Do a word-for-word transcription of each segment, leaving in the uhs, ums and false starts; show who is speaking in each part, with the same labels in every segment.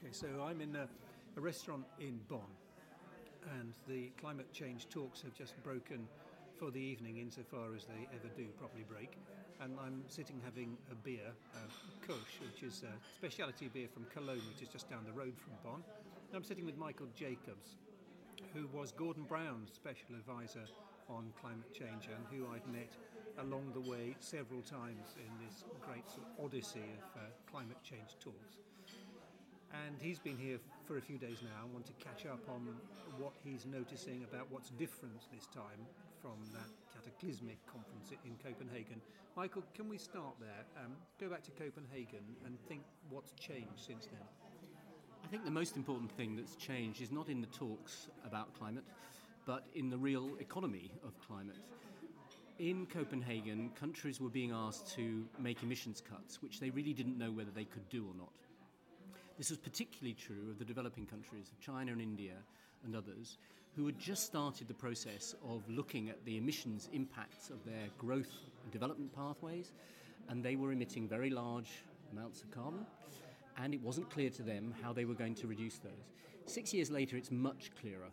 Speaker 1: Okay, so I'm in a, a restaurant in Bonn, and the climate change talks have just broken for the evening, insofar as they ever do properly break. And I'm sitting having a beer, uh, Kolsch, which is a specialty beer from Cologne, which is just down the road from Bonn. And I'm sitting with Michael Jacobs, who was Gordon Brown's special advisor on climate change and who I've met along the way several times in this great sort of odyssey of uh, climate change talks. And he's been here for a few days now. I want to catch up on what he's noticing about what's different this time from that cataclysmic conference in Copenhagen. Michael, can we start there? Um, go back to Copenhagen and think what's changed since then.
Speaker 2: I think the most important thing that's changed is not in the talks about climate, but in the real economy of climate. In Copenhagen, countries were being asked to make emissions cuts, which they really didn't know whether they could do or not. This was particularly true of the developing countries, of China and India and others, who had just started the process of looking at the emissions impacts of their growth and development pathways, and they were emitting very large amounts of carbon, and it wasn't clear to them how they were going to reduce those. Six years later, it's much clearer.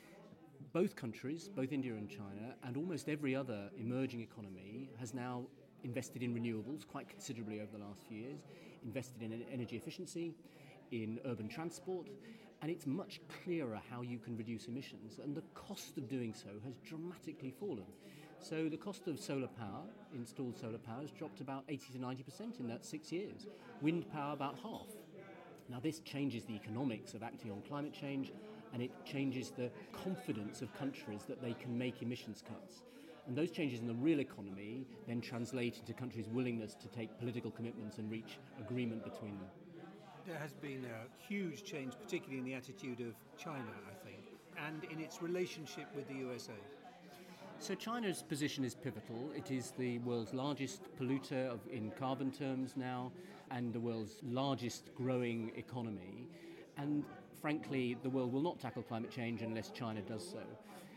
Speaker 2: Both countries, both India and China, and almost every other emerging economy has now invested in renewables quite considerably over the last few years, invested in energy efficiency, in urban transport, and it's much clearer how you can reduce emissions, and the cost of doing so has dramatically fallen. So the cost of solar power, installed solar power, has dropped about eighty to ninety percent in that six years. Wind power about half. Now this changes the economics of acting on climate change, and it changes the confidence of countries that they can make emissions cuts. And those changes in the real economy then translate into countries' willingness to take political commitments and reach agreement between them.
Speaker 1: There has been a huge change, particularly in the attitude of China, I think, and in its relationship with the U S A.
Speaker 2: So China's position is pivotal. It is the world's largest polluter of, in carbon terms now, and the world's largest growing economy. And frankly, the world will not tackle climate change unless China does so.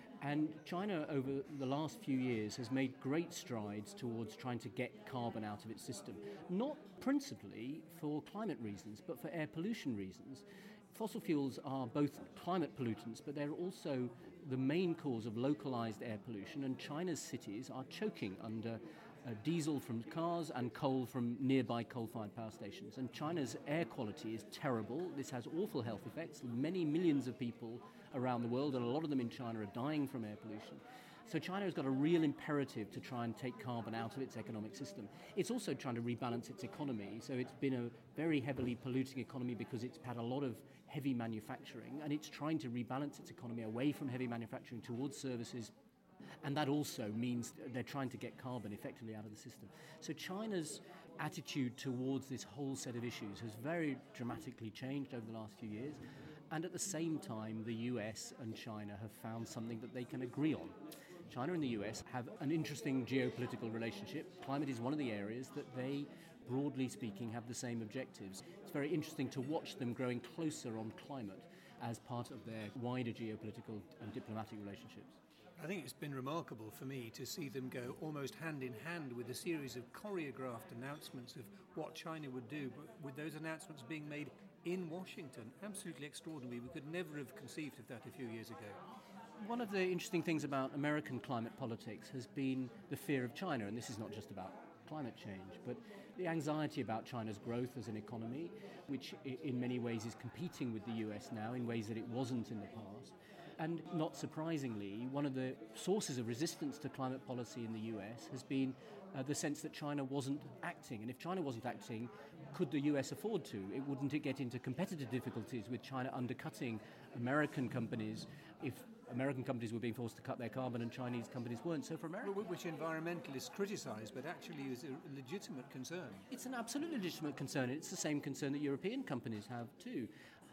Speaker 2: And China, over the last few years, has made great strides towards trying to get carbon out of its system. Not principally for climate reasons, but for air pollution reasons. Fossil fuels are both climate pollutants, but they're also the main cause of localized air pollution, and China's cities are choking under uh, diesel from cars and coal from nearby coal-fired power stations. And China's air quality is terrible. This has awful health effects. Many millions of people around the world, and a lot of them in China, are dying from air pollution. So China has got a real imperative to try and take carbon out of its economic system. It's also trying to rebalance its economy. So it's been a very heavily polluting economy because it's had a lot of heavy manufacturing, and it's trying to rebalance its economy away from heavy manufacturing towards services. And that also means they're trying to get carbon effectively out of the system. So China's attitude towards this whole set of issues has very dramatically changed over the last few years. And at the same time, the U S and China have found something that they can agree on. China and the U S have an interesting geopolitical relationship. Climate is one of the areas that they, broadly speaking, have the same objectives. It's very interesting to watch them growing closer on climate as part of their wider geopolitical and diplomatic relationships.
Speaker 1: I think it's been remarkable for me to see them go almost hand in hand with a series of choreographed announcements of what China would do, but with those announcements being made in Washington. Absolutely extraordinary. We could never have conceived of that a few years ago.
Speaker 2: One of the interesting things about American climate politics has been the fear of China, and this is not just about climate change, but the anxiety about China's growth as an economy, which in many ways is competing with the U S now in ways that it wasn't in the past. And not surprisingly, one of the sources of resistance to climate policy in the U S has been uh, the sense that China wasn't acting. And if China wasn't acting, could the U S afford to? It wouldn't it get into competitive difficulties with China undercutting American companies if American companies were being forced to cut their carbon and Chinese companies weren't? So for America,
Speaker 1: which environmentalists criticise, but actually is a legitimate concern.
Speaker 2: It's an absolutely legitimate concern. It's the same concern that European companies have too.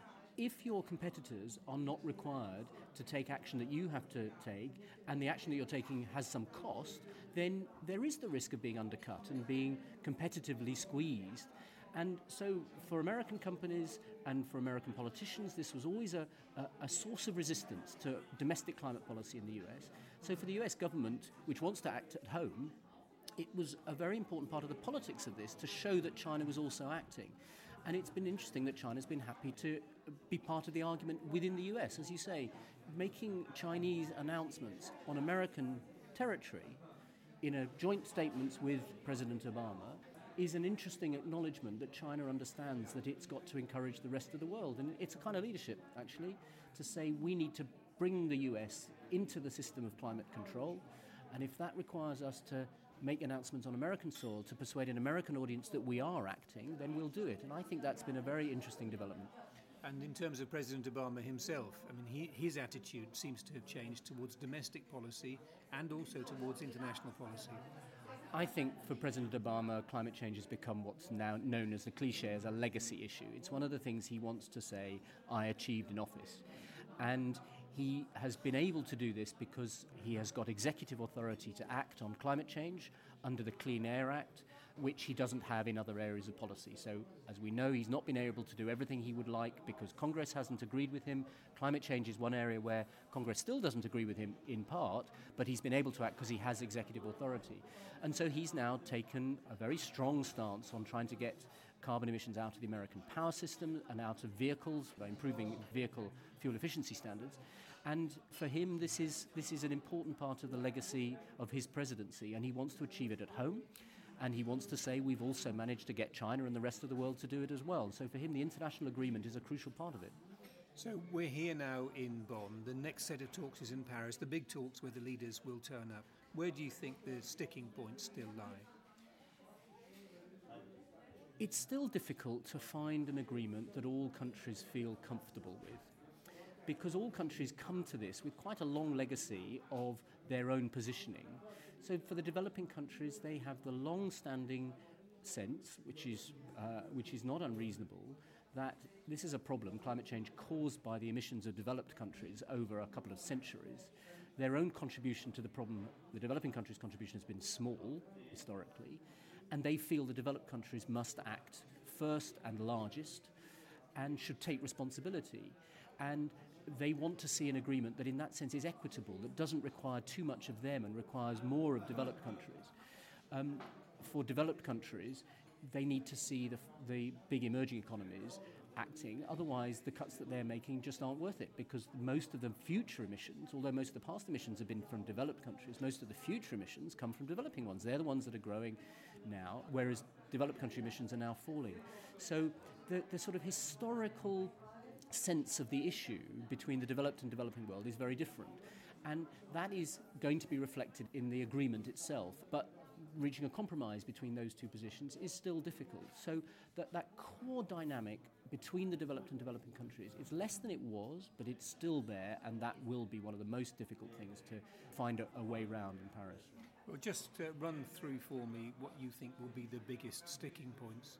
Speaker 2: If your competitors are not required to take action that you have to take, and the action that you're taking has some cost, then there is the risk of being undercut and being competitively squeezed. And so for American companies and for American politicians, this was always a, a, a source of resistance to domestic climate policy in the U S. So for the U S government, which wants to act at home, it was a very important part of the politics of this to show that China was also acting. And it's been interesting that China's been happy to be part of the argument within the U S. As you say, making Chinese announcements on American territory in a joint statements with President Obama is an interesting acknowledgement that China understands that it's got to encourage the rest of the world. And it's a kind of leadership, actually, to say we need to bring the U S into the system of climate control. And if that requires us to make announcements on American soil to persuade an American audience that we are acting, then we'll do it. And I think that's been a very interesting development.
Speaker 1: And in terms of President Obama himself, I mean, he, his attitude seems to have changed towards domestic policy and also towards international policy.
Speaker 2: I think for President Obama, climate change has become what's now known as the cliche as a legacy issue. It's one of the things he wants to say, I achieved in office. And he has been able to do this because he has got executive authority to act on climate change under the Clean Air Act, which he doesn't have in other areas of policy. So, as we know, he's not been able to do everything he would like because Congress hasn't agreed with him. Climate change is one area where Congress still doesn't agree with him in part, but he's been able to act because he has executive authority. And so he's now taken a very strong stance on trying to get carbon emissions out of the American power system and out of vehicles by improving vehicle fuel efficiency standards. And for him, this is this is an important part of the legacy of his presidency, and he wants to achieve it at home. And he wants to say we've also managed to get China and the rest of the world to do it as well. So for him, the international agreement is a crucial part of it.
Speaker 1: So we're here now in Bonn. The next set of talks is in Paris, the big talks where the leaders will turn up. Where do you think the sticking points still lie?
Speaker 2: It's still difficult to find an agreement that all countries feel comfortable with, because all countries come to this with quite a long legacy of their own positioning. So for the developing countries, they have the long-standing sense, which is uh, which is not unreasonable, that this is a problem, climate change, caused by the emissions of developed countries over a couple of centuries. Their own contribution to the problem, the developing countries' contribution, has been small, historically, and they feel the developed countries must act first and largest and should take responsibility. And they want to see an agreement that in that sense is equitable, that doesn't require too much of them and requires more of developed countries. Um, for developed countries, they need to see the, the big emerging economies acting, otherwise the cuts that they're making just aren't worth it, because most of the future emissions, although most of the past emissions have been from developed countries, most of the future emissions come from developing ones. They're the ones that are growing now, whereas developed country emissions are now falling. So the, the sort of historical sense of the issue between the developed and developing world is very different. And that is going to be reflected in the agreement itself. But reaching a compromise between those two positions is still difficult. So that, that core dynamic between the developed and developing countries is less than it was, but it's still there, and that will be one of the most difficult things to find a, a way round in Paris.
Speaker 1: Well, just uh, run through for me what you think will be the biggest sticking points.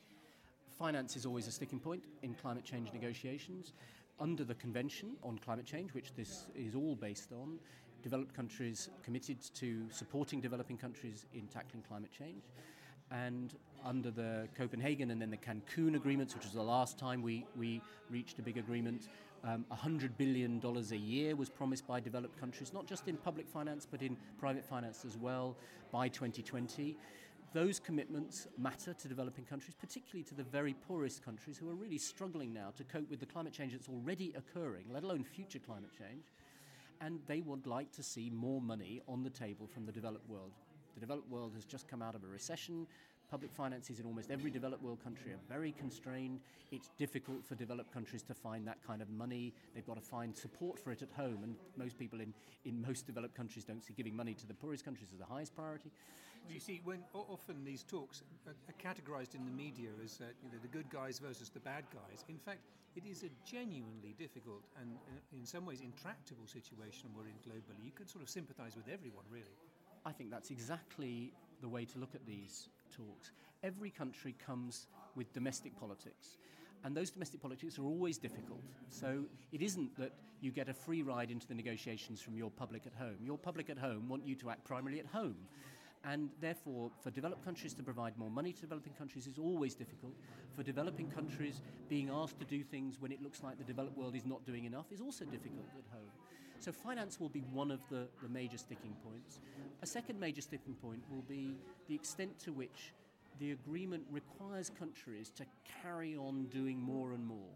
Speaker 2: Finance is always a sticking point in climate change negotiations. Under the Convention on Climate Change, which this is all based on, developed countries committed to supporting developing countries in tackling climate change. And under the Copenhagen and then the Cancun agreements, which was the last time we, we reached a big agreement, um, one hundred billion dollars a year was promised by developed countries, not just in public finance, but in private finance as well, by twenty twenty. Those commitments matter to developing countries, particularly to the very poorest countries who are really struggling now to cope with the climate change that's already occurring, let alone future climate change. And they would like to see more money on the table from the developed world. The developed world has just come out of a recession. Public finances in almost every developed world country are very constrained. It's difficult for developed countries to find that kind of money. They've got to find support for it at home, and most people in, in most developed countries don't see giving money to the poorest countries as the highest priority.
Speaker 1: You see, when often these talks are categorised in the media as uh, you know, the good guys versus the bad guys. In fact, it is a genuinely difficult and, uh, in some ways, intractable situation we're in globally. You can sort of sympathise with everyone, really.
Speaker 2: I think that's exactly the way to look at these talks. Every country comes with domestic politics, and those domestic politics are always difficult. So it isn't that you get a free ride into the negotiations from your public at home. Your public at home want you to act primarily at home. And therefore, for developed countries to provide more money to developing countries is always difficult. For developing countries, being asked to do things when it looks like the developed world is not doing enough is also difficult at home. So finance will be one of the, the major sticking points. A second major sticking point will be the extent to which the agreement requires countries to carry on doing more and more.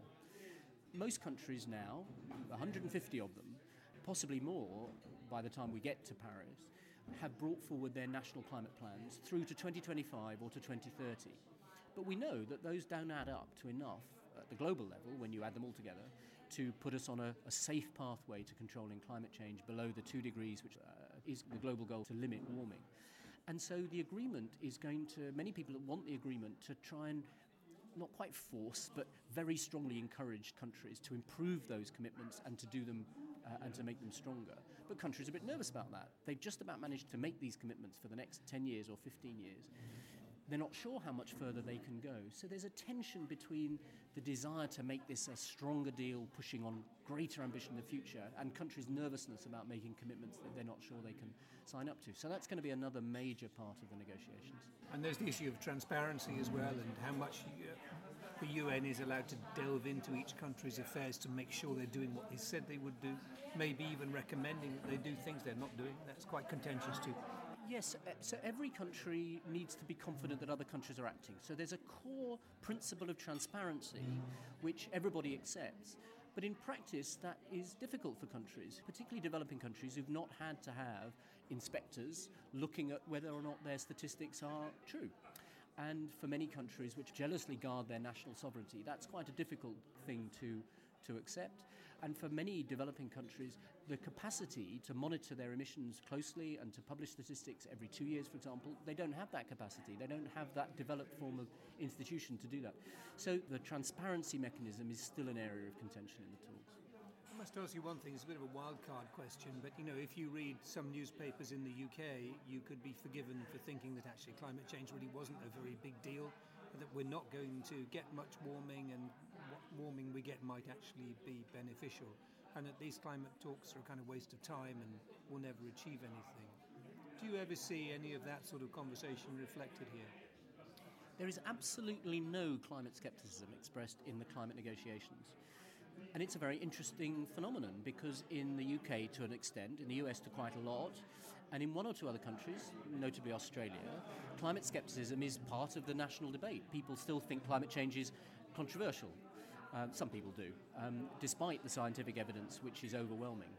Speaker 2: Most countries now, one hundred fifty of them, possibly more by the time we get to Paris, have brought forward their national climate plans through to twenty twenty-five or to twenty thirty. But we know that those don't add up to enough at the global level, when you add them all together, to put us on a, a safe pathway to controlling climate change below the two degrees, which uh, is the global goal to limit warming. And so the agreement is going to, many people want the agreement to try and not quite force, but very strongly encourage countries to improve those commitments and to do them uh, and to make them stronger. But countries are a bit nervous about that. They've just about managed to make these commitments for the next ten years or fifteen years. They're not sure how much further they can go. So there's a tension between the desire to make this a stronger deal, pushing on greater ambition in the future, and countries' nervousness about making commitments that they're not sure they can sign up to. So that's going to be another major part of the negotiations.
Speaker 1: And there's the issue of transparency as well, and how much uh, the U N is allowed to delve into each country's affairs to make sure they're doing what they said they would do, maybe even recommending that they do things they're not doing. That's quite contentious too.
Speaker 2: Yes, so every country needs to be confident that other countries are acting. So there's a core principle of transparency which everybody accepts. But in practice, that is difficult for countries, particularly developing countries who've not had to have inspectors looking at whether or not their statistics are true. And for many countries which jealously guard their national sovereignty, that's quite a difficult thing to, to accept. And for many developing countries, the capacity to monitor their emissions closely and to publish statistics every two years, for example, they don't have that capacity. They don't have that developed form of institution to do that. So the transparency mechanism is still an area of contention in the talks.
Speaker 1: I must ask you one thing, it's a bit of a wild card question, but you know, if you read some newspapers in the U K, you could be forgiven for thinking that actually climate change really wasn't a very big deal, that we're not going to get much warming, and what warming we get might actually be beneficial, and that these climate talks are a kind of waste of time and will never achieve anything. Do you ever see any of that sort of conversation reflected here?
Speaker 2: There is absolutely no climate skepticism expressed in the climate negotiations. And it's a very interesting phenomenon, because in the U K to an extent, in the U S to quite a lot, and in one or two other countries, notably Australia, climate skepticism is part of the national debate. People still think climate change is controversial. Um, some people do, um, despite the scientific evidence, which is overwhelming.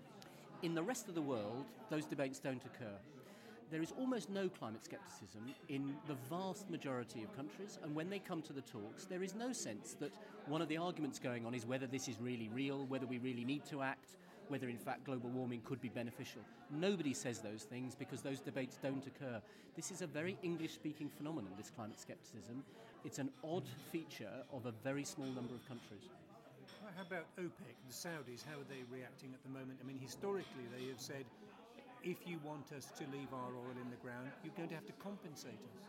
Speaker 2: In the rest of the world, those debates don't occur. There is almost no climate skepticism in the vast majority of countries, and when they come to the talks, there is no sense that one of the arguments going on is whether this is really real, whether we really need to act, whether in fact global warming could be beneficial. Nobody says those things because those debates don't occur. This is a very English-speaking phenomenon, this climate skepticism. It's an odd feature of a very small number of countries.
Speaker 1: How about OPEC, the Saudis? How are they reacting at the moment? I mean, historically they have said, if you want us to leave our oil in the ground, you're going to have to compensate us.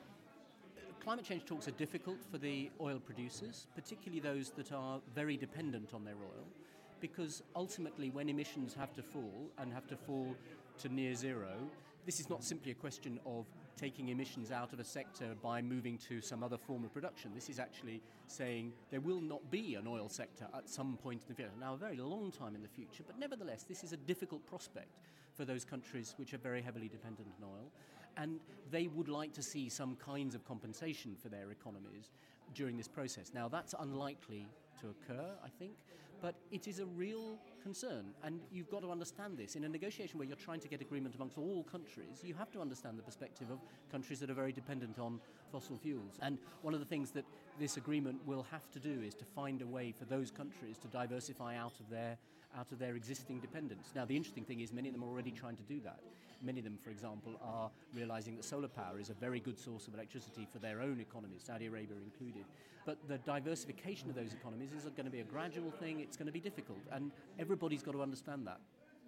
Speaker 2: Climate change talks are difficult for the oil producers, particularly those that are very dependent on their oil, because ultimately when emissions have to fall and have to fall to near zero, this is not simply a question of taking emissions out of a sector by moving to some other form of production. This is actually saying there will not be an oil sector at some point in the future. Now, a very long time in the future, but nevertheless, this is a difficult prospect for those countries which are very heavily dependent on oil. And they would like to see some kinds of compensation for their economies during this process. Now, that's unlikely to occur, I think, but it is a real concern, and you've got to understand this. In a negotiation where you're trying to get agreement amongst all countries, you have to understand the perspective of countries that are very dependent on fossil fuels. And one of the things that this agreement will have to do is to find a way for those countries to diversify out of their out of their existing dependence. Now, the interesting thing is many of them are already trying to do that. Many of them, for example, are realizing that solar power is a very good source of electricity for their own economies, Saudi Arabia included. But the diversification of those economies is going to be a gradual thing. It's going to be difficult, and everybody's got to understand that.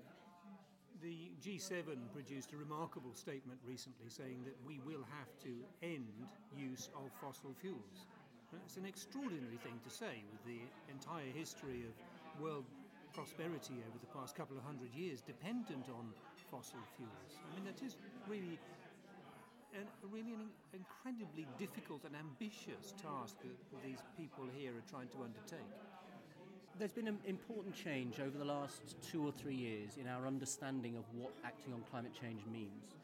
Speaker 1: The G seven produced a remarkable statement recently saying that we will have to end use of fossil fuels. It's an extraordinary thing to say, with the entire history of world prosperity over the past couple of hundred years dependent on fossil fuels. I mean, that is really an, really an incredibly difficult and ambitious task that these people here are trying to undertake.
Speaker 2: There's been an important change over the last two or three years in our understanding of what acting on climate change means.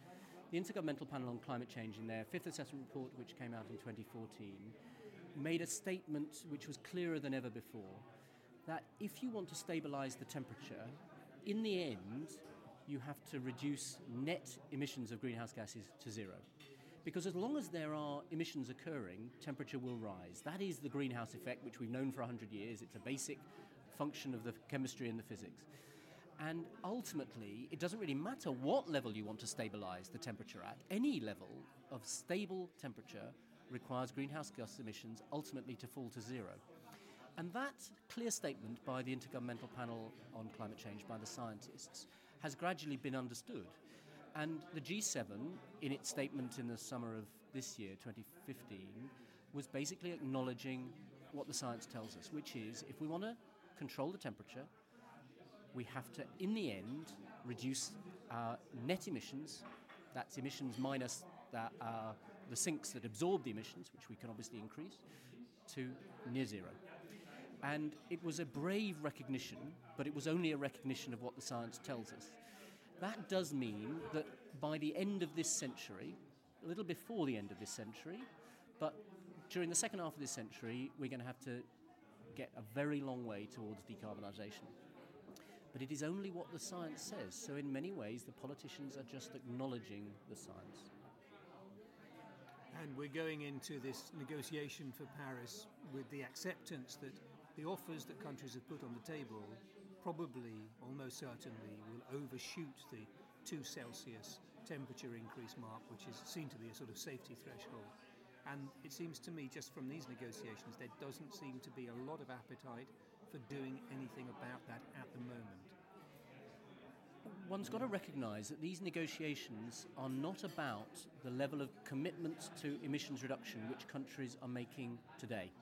Speaker 2: the Intergovernmental Panel on Climate Change, in their fifth assessment report, which came out in twenty fourteen, made a statement which was clearer than ever before, that if you want to stabilise the temperature, in the end, you have to reduce net emissions of greenhouse gases to zero. Because as long as there are emissions occurring, temperature will rise. That is the greenhouse effect, which we've known for one hundred years. It's a basic function of the chemistry and the physics. And ultimately, it doesn't really matter what level you want to stabilise the temperature at. Any level of stable temperature requires greenhouse gas emissions ultimately to fall to zero. And that clear statement by the Intergovernmental Panel on Climate Change, by the scientists, has gradually been understood. And the G seven, in its statement in the summer of this year, twenty fifteen, was basically acknowledging what the science tells us, which is if we want to control the temperature, we have to, in the end, reduce our net emissions, that's emissions minus the, uh, the sinks that absorb the emissions, which we can obviously increase, to near zero. And it was a brave recognition, but it was only a recognition of what the science tells us. That does mean that by the end of this century, a little before the end of this century, but during the second half of this century, we're going to have to get a very long way towards decarbonisation. But it is only what the science says. So in many ways, the politicians are just acknowledging the science.
Speaker 1: And we're going into this negotiation for Paris with the acceptance that the offers that countries have put on the table probably, almost certainly, will overshoot the two Celsius temperature increase mark, which is seen to be a sort of safety threshold. And it seems to me, just from these negotiations, there doesn't seem to be a lot of appetite for doing anything about that at the moment.
Speaker 2: One's got to recognise that these negotiations are not about the level of commitment to emissions reduction which countries are making today.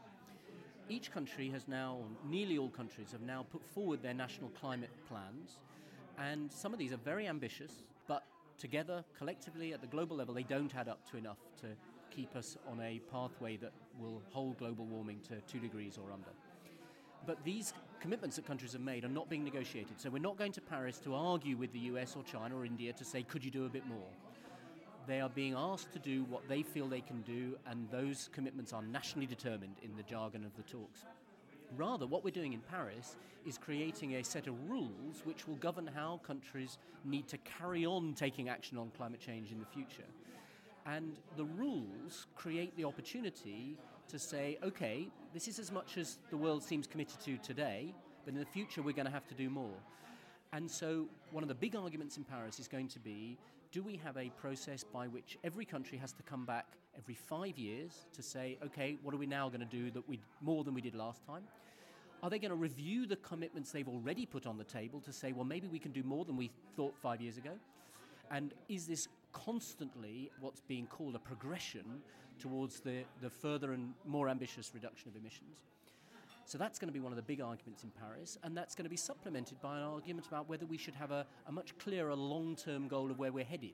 Speaker 2: Each country has now, or nearly all countries, have now put forward their national climate plans, and some of these are very ambitious, but together, collectively, at the global level, they don't add up to enough to keep us on a pathway that will hold global warming to two degrees or under. But these commitments that countries have made are not being negotiated, so we're not going to Paris to argue with the U S or China or India to say, could you do a bit more? They are being asked to do what they feel they can do, and those commitments are nationally determined in the jargon of the talks. Rather, what we're doing in Paris is creating a set of rules which will govern how countries need to carry on taking action on climate change in the future. And the rules create the opportunity to say, okay, this is as much as the world seems committed to today, but in the future we're going to have to do more. And so one of the big arguments in Paris is going to be, do we have a process by which every country has to come back every five years to say, okay, what are we now going to do that we more than we did last time? Are they going to review the commitments they've already put on the table to say, well, maybe we can do more than we thought five years ago? And is this constantly what's being called a progression towards the, the further and more ambitious reduction of emissions? So that's going to be one of the big arguments in Paris, and that's going to be supplemented by an argument about whether we should have a, a much clearer long-term goal of where we're headed.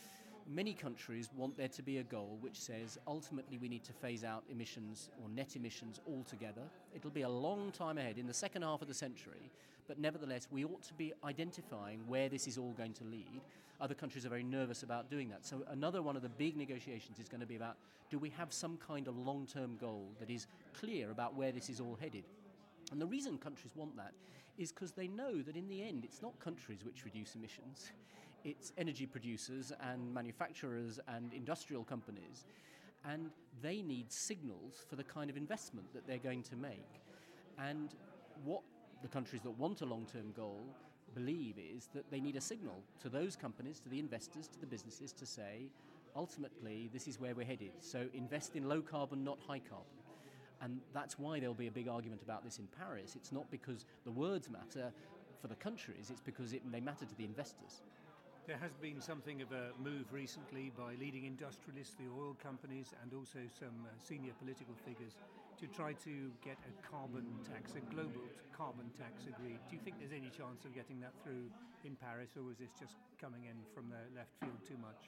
Speaker 2: Many countries want there to be a goal which says ultimately we need to phase out emissions or net emissions altogether. It'll be a long time ahead, in the second half of the century, but nevertheless we ought to be identifying where this is all going to lead. Other countries are very nervous about doing that. So another one of the big negotiations is going to be about, do we have some kind of long-term goal that is clear about where this is all headed? And the reason countries want that is because they know that in the end it's not countries which reduce emissions, it's energy producers and manufacturers and industrial companies, and they need signals for the kind of investment that they're going to make. And what the countries that want a long-term goal believe is that they need a signal to those companies, to the investors, to the businesses to say, ultimately, this is where we're headed. So invest in low carbon, not high carbon. And that's why there'll be a big argument about this in Paris. It's not because the words matter for the countries, it's because it, they matter to the investors.
Speaker 1: There has been something of a move recently by leading industrialists, the oil companies, and also some uh, senior political figures to try to get a carbon tax, a global carbon tax agreed. Do you think there's any chance of getting that through in Paris, or is this just coming in from the left field too much?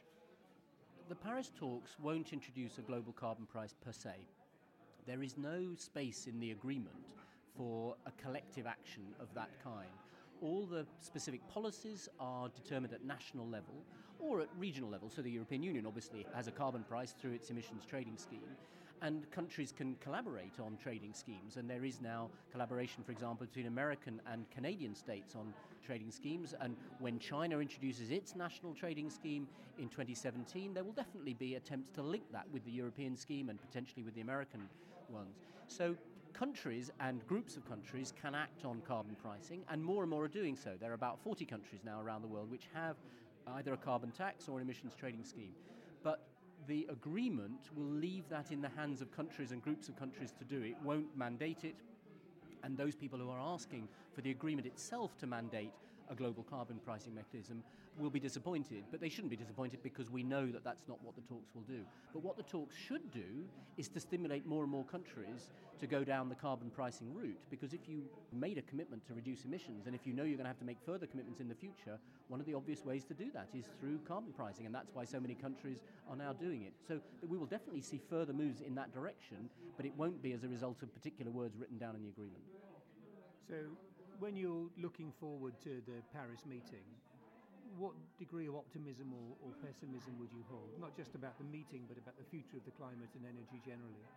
Speaker 2: The Paris talks won't introduce a global carbon price per se. There is no space in the agreement for a collective action of that kind. All the specific policies are determined at national level or at regional level. So the European Union obviously has a carbon price through its emissions trading scheme, and countries can collaborate on trading schemes. And there is now collaboration, for example, between American and Canadian states on trading schemes. And when China introduces its national trading scheme in twenty seventeen, there will definitely be attempts to link that with the European scheme and potentially with the American ones. So countries and groups of countries can act on carbon pricing, and more and more are doing so. There are about forty countries now around the world which have either a carbon tax or an emissions trading scheme. But the agreement will leave that in the hands of countries and groups of countries to do it, won't mandate it, and those people who are asking for the agreement itself to mandate a global carbon pricing mechanism will be disappointed. But they shouldn't be disappointed, because we know that that's not what the talks will do. But what the talks should do is to stimulate more and more countries to go down the carbon pricing route, because if you made a commitment to reduce emissions, and if you know you're going to have to make further commitments in the future, one of the obvious ways to do that is through carbon pricing, and that's why so many countries are now doing it. So we will definitely see further moves in that direction, but it won't be as a result of particular words written down in the agreement.
Speaker 1: So when you're looking forward to the Paris meeting, what degree of optimism or, or pessimism would you hold? Not just about the meeting, but about the future of the climate and energy generally.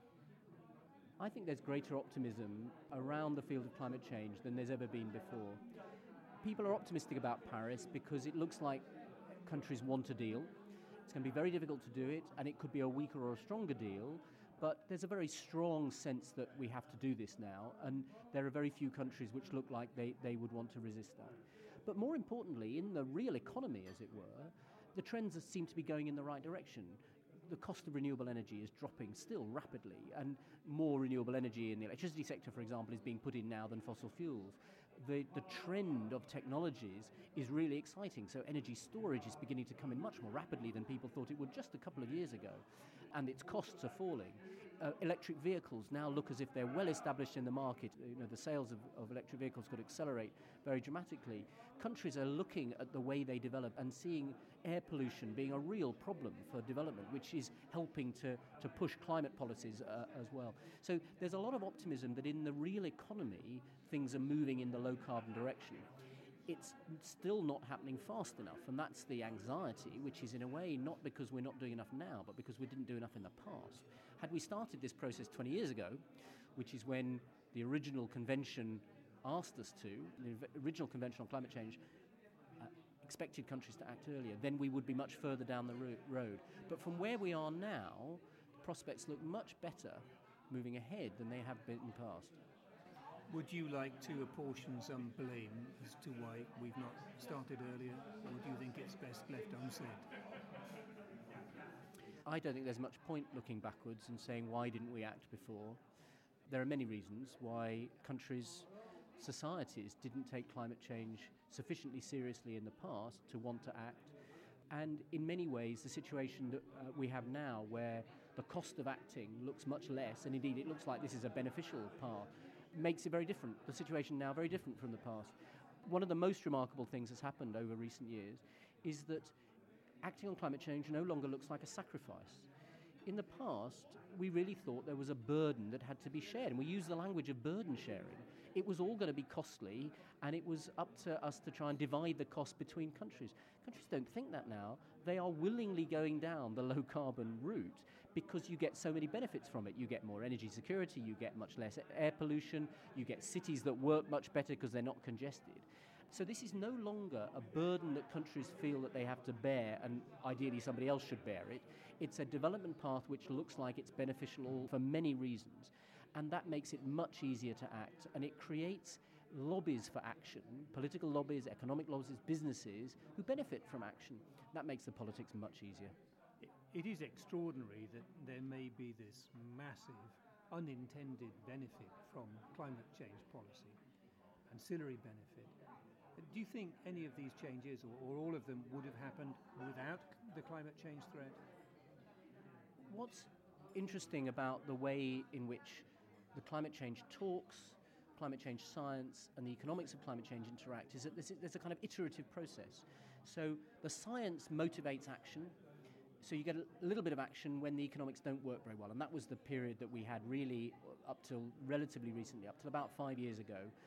Speaker 2: I think there's greater optimism around the field of climate change than there's ever been before. People are optimistic about Paris because it looks like countries want a deal. It's going to be very difficult to do it, and it could be a weaker or a stronger deal. But there's a very strong sense that we have to do this now, and there are very few countries which look like they, they would want to resist that. But more importantly, in the real economy, as it were, the trends seem to be going in the right direction. The cost of renewable energy is dropping still rapidly, and more renewable energy in the electricity sector, for example, is being put in now than fossil fuels. The, the trend of technologies is really exciting, so energy storage is beginning to come in much more rapidly than people thought it would just a couple of years ago, and its costs are falling. Uh, electric vehicles now look as if they're well established in the market. You know, the sales of, of electric vehicles could accelerate very dramatically. Countries are looking at the way they develop and seeing air pollution being a real problem for development, which is helping to, to push climate policies uh, as well. So there's a lot of optimism that in the real economy, things are moving in the low-carbon direction. It's still not happening fast enough, and that's the anxiety, which is in a way not because we're not doing enough now, but because we didn't do enough in the past. Had we started this process twenty years ago, which is when the original convention asked us to, the original convention on climate change uh, expected countries to act earlier, then we would be much further down the ro- road. But from where we are now, the prospects look much better moving ahead than they have been in the past.
Speaker 1: Would you like to apportion some blame as to why we've not started earlier, or do you think it's best left unsaid?
Speaker 2: I don't think there's much point looking backwards and saying, why didn't we act before? There are many reasons why countries, societies didn't take climate change sufficiently seriously in the past to want to act. And in many ways, the situation that uh, we have now, where the cost of acting looks much less, and indeed it looks like this is a beneficial path, makes it very different. The situation now very different from the past. One of the most remarkable things that's happened over recent years is that acting on climate change no longer looks like a sacrifice. In the past, we really thought there was a burden that had to be shared, and we used the language of burden sharing. It was all going to be costly, and it was up to us to try and divide the cost between countries. Countries don't think that now. They are willingly going down the low-carbon route because you get so many benefits from it. You get more energy security, you get much less air pollution, you get cities that work much better because they're not congested. So this is no longer a burden that countries feel that they have to bear, and ideally somebody else should bear it. It's a development path which looks like it's beneficial for many reasons, and that makes it much easier to act, and it creates lobbies for action, political lobbies, economic lobbies, businesses who benefit from action. That makes the politics much easier.
Speaker 1: It is extraordinary that there may be this massive unintended benefit from climate change policy, ancillary benefit. Do you think any of these changes, or, or all of them, would have happened without the climate change threat?
Speaker 2: What's interesting about the way in which the climate change talks, climate change science, and the economics of climate change interact is that there's, there's a kind of iterative process. So the science motivates action, so you get a little bit of action when the economics don't work very well, and that was the period that we had really up till relatively recently, up till about five years ago.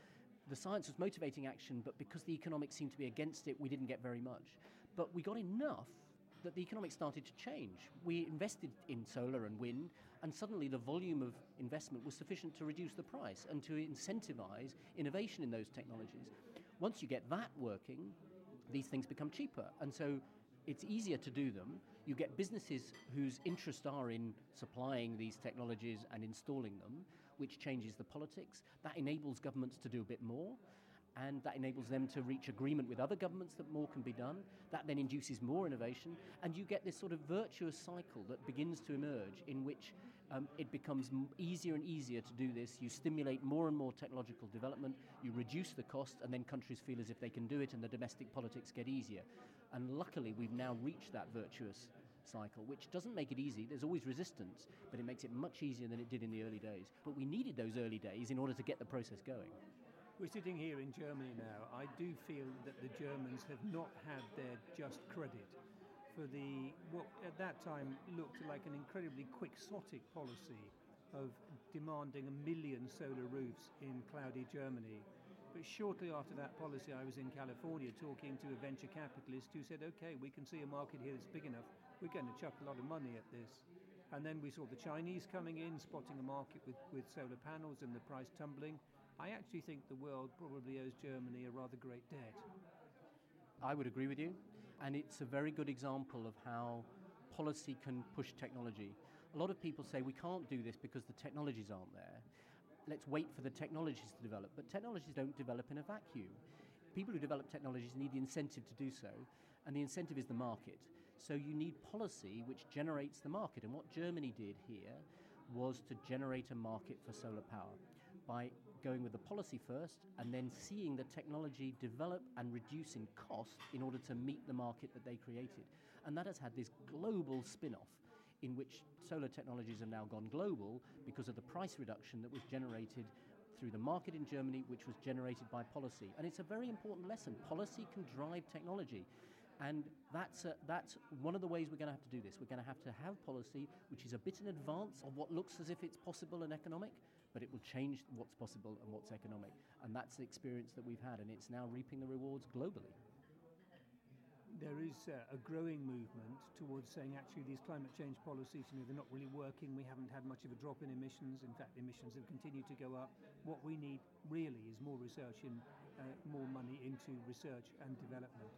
Speaker 2: the science was motivating action, but because the economics seemed to be against it, we didn't get very much. But we got enough that the economics started to change. We invested in solar and wind, and suddenly the volume of investment was sufficient to reduce the price and to incentivize innovation in those technologies. Once you get that working, these things become cheaper. And so it's easier to do them. You get businesses whose interests are in supplying these technologies and installing them, which changes the politics. That enables governments to do a bit more, and that enables them to reach agreement with other governments that more can be done. That then induces more innovation, and you get this sort of virtuous cycle that begins to emerge in which um, it becomes easier and easier to do this. You stimulate more and more technological development, you reduce the cost, and then countries feel as if they can do it, and the domestic politics get easier. And luckily, we've now reached that virtuous cycle, which doesn't make it easy. There's always resistance, but it makes it much easier than it did in the early days. But we needed those early days in order to get the process going.
Speaker 1: We're sitting here in Germany now. I do feel that the Germans have not had their just credit for the, what at that time looked like an incredibly quixotic policy of demanding a million solar roofs in cloudy Germany. But shortly after that policy, I was in California talking to a venture capitalist who said, okay, we can see a market here that's big enough. We're going to chuck a lot of money at this. And then we saw the Chinese coming in, spotting a market with, with solar panels and the price tumbling. I actually think the world probably owes Germany a rather great debt.
Speaker 2: I would agree with you, and it's a very good example of how policy can push technology. A lot of people say we can't do this because the technologies aren't there. Let's wait for the technologies to develop, but technologies don't develop in a vacuum. People who develop technologies need the incentive to do so, and the incentive is the market. So you need policy which generates the market, and what Germany did here was to generate a market for solar power by going with the policy first and then seeing the technology develop and reduce in cost in order to meet the market that they created. And that has had this global spin-off in which solar technologies have now gone global because of the price reduction that was generated through the market in Germany, which was generated by policy. And it's a very important lesson. Policy can drive technology. And that's a, that's one of the ways we're going to have to do this. We're going to have to have policy which is a bit in advance of what looks as if it's possible and economic, but it will change what's possible and what's economic. And that's the experience that we've had, and it's now reaping the rewards globally.
Speaker 1: There is uh, a growing movement towards saying actually these climate change policies, you know, they're not really working. We haven't had much of a drop in emissions. In fact, emissions have continued to go up. What we need really is more research and uh, more money into research and development.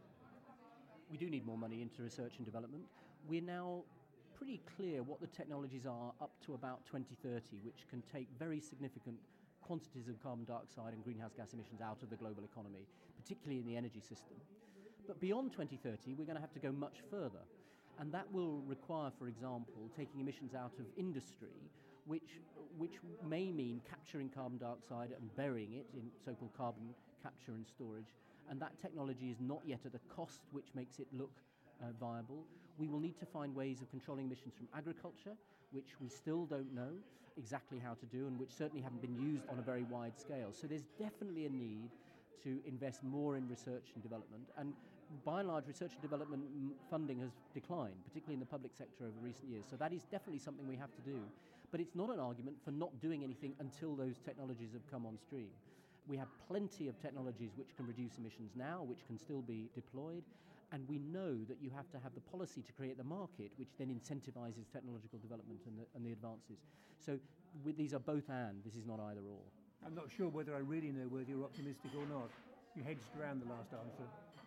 Speaker 2: We do need more money into research and development. We're now pretty clear what the technologies are up to about twenty thirty, which can take very significant quantities of carbon dioxide and greenhouse gas emissions out of the global economy, particularly in the energy system. But beyond twenty thirty, we're going to have to go much further. And that will require, for example, taking emissions out of industry, which, which may mean capturing carbon dioxide and burying it in so-called carbon capture and storage. And that technology is not yet at a cost which makes it look uh, viable. We will need to find ways of controlling emissions from agriculture, which we still don't know exactly how to do and which certainly haven't been used on a very wide scale. So there's definitely a need to invest more in research and development. And by and large, research and development funding has declined, particularly in the public sector over recent years. So that is definitely something we have to do. But it's not an argument for not doing anything until those technologies have come on stream. We have plenty of technologies which can reduce emissions now, which can still be deployed, and we know that you have to have the policy to create the market, which then incentivizes technological development and the, and the advances. So with, these are both and, this is not either or.
Speaker 1: I'm not sure whether I really know whether you're optimistic or not. You hedged around the last answer.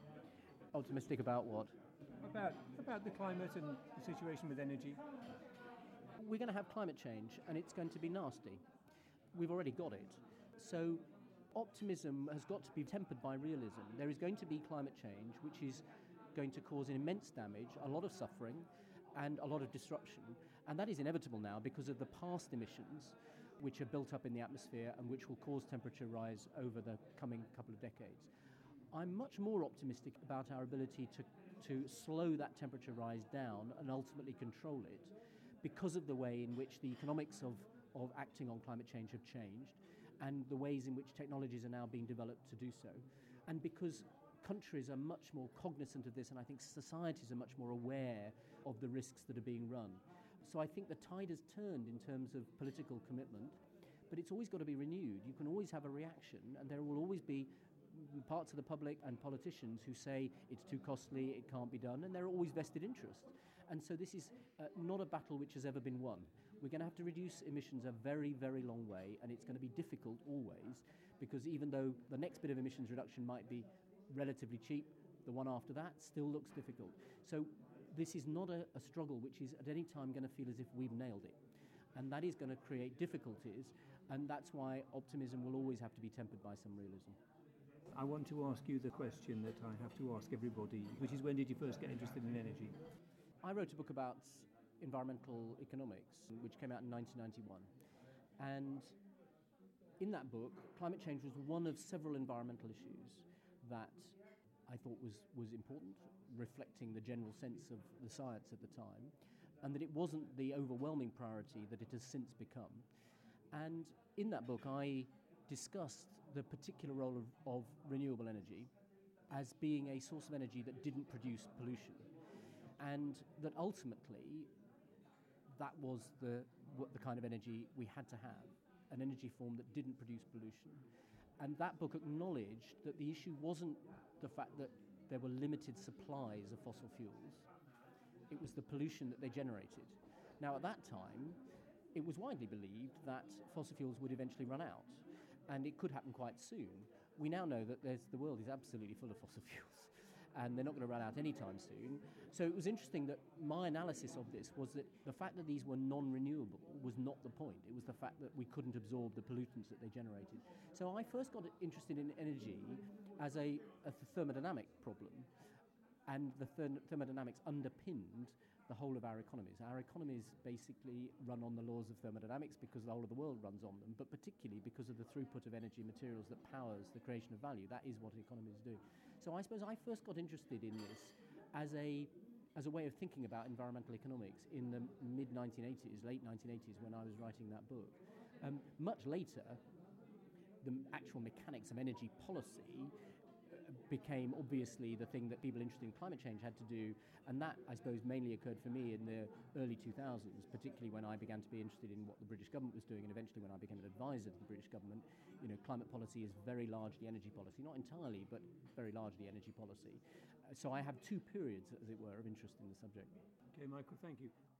Speaker 2: Optimistic about what?
Speaker 1: About, about the climate and the situation with energy.
Speaker 2: We're going to have climate change, and it's going to be nasty. We've already got it. So optimism has got to be tempered by realism. There is going to be climate change, which is going to cause immense damage, a lot of suffering, and a lot of disruption. And that is inevitable now because of the past emissions, which are built up in the atmosphere and which will cause temperature rise over the coming couple of decades. I'm much more optimistic about our ability to, to slow that temperature rise down and ultimately control it because of the way in which the economics of, of acting on climate change have changed and the ways in which technologies are now being developed to do so. And because countries are much more cognizant of this, and I think societies are much more aware of the risks that are being run. So I think the tide has turned in terms of political commitment, but it's always got to be renewed. You can always have a reaction, and there will always be parts of the public and politicians who say it's too costly, it can't be done, and there are always vested interests. And so this is uh, not a battle which has ever been won. We're going to have to reduce emissions a very, very long way, and it's going to be difficult always, because even though the next bit of emissions reduction might be relatively cheap, the one after that still looks difficult. So this is not a, a struggle which is at any time going to feel as if we've nailed it. And that is going to create difficulties, and that's why optimism will always have to be tempered by some realism.
Speaker 1: I want to ask you the question that I have to ask everybody, which is, when did you first get interested in energy?
Speaker 2: I wrote a book about environmental economics, which came out in nineteen ninety-one. And in that book, climate change was one of several environmental issues that I thought was, was important, reflecting the general sense of the science at the time, and that it wasn't the overwhelming priority that it has since become. And in that book, I discussed the particular role of, of renewable energy as being a source of energy that didn't produce pollution, and that ultimately that was the, what the kind of energy we had to have, an energy form that didn't produce pollution. And that book acknowledged that the issue wasn't the fact that there were limited supplies of fossil fuels, it was the pollution that they generated. Now, at that time, it was widely believed that fossil fuels would eventually run out, and it could happen quite soon. We now know that there's, the world is absolutely full of fossil fuels, and they're not going to run out anytime soon. So it was interesting that my analysis of this was that the fact that these were non-renewable was not the point. It was the fact that we couldn't absorb the pollutants that they generated. So I first got interested in energy as a, a thermodynamic problem, and the therm- thermodynamics underpinned the whole of our economies. Our economies basically run on the laws of thermodynamics because the whole of the world runs on them, but particularly because of the throughput of energy materials that powers the creation of value. That is what economies do. So I suppose I first got interested in this as a as a way of thinking about environmental economics in the mid nineteen eighties, late nineteen eighties, when I was writing that book. Um, much later, the actual mechanics of energy policy became obviously the thing that people interested in climate change had to do, and that, I suppose, mainly occurred for me in the early two thousands, particularly when I began to be interested in what the British government was doing, and eventually when I became an advisor to the British government. You know, climate policy is very largely energy policy, not entirely, but very largely energy policy. Uh, so I have two periods, as it were, of interest in the subject.
Speaker 1: Okay, Michael, thank you.